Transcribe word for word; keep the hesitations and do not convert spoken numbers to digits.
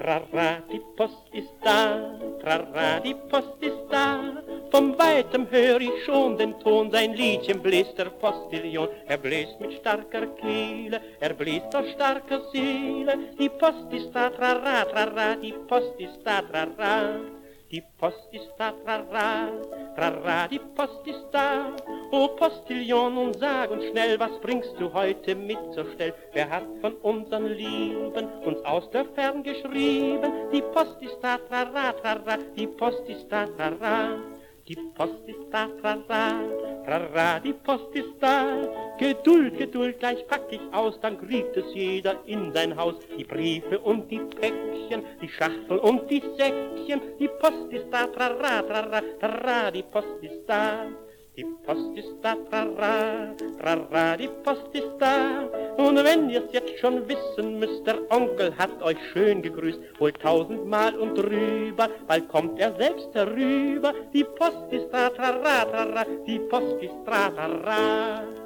Trara, die Post ist da, trara, die Post ist da. Von weitem hör ich schon den Ton, sein Liedchen bläst der Postillion. Er bläst mit starker Kehle, er bläst aus starker Seele. Die Post ist da, trara, trara, die Post ist da, trara. Die Post ist da, trara, trara, die Post ist da. O Postillion, nun sag uns schnell, was bringst du heute mit so schnell? Wer hat von unseren Lieben uns aus der Fern geschrieben? Die Post ist da, trara, trara, die Post ist da, trara. Die Post ist da, trara, trara, die Post ist da. Geduld, Geduld, gleich pack ich aus, dann kriegt es jeder in sein Haus. Die Briefe und die Päckchen, die Schachtel und die Säckchen. Die Post ist da, trara, trara, trara, die Post ist da. Die Post ist da, trara, trara, die Post ist da. Und wenn ihr's jetzt schon wissen müsst, der Onkel hat euch schön gegrüßt, wohl tausendmal und drüber, bald kommt er selbst herüber. Die Post ist da, trara, trara, die Post ist da, trara.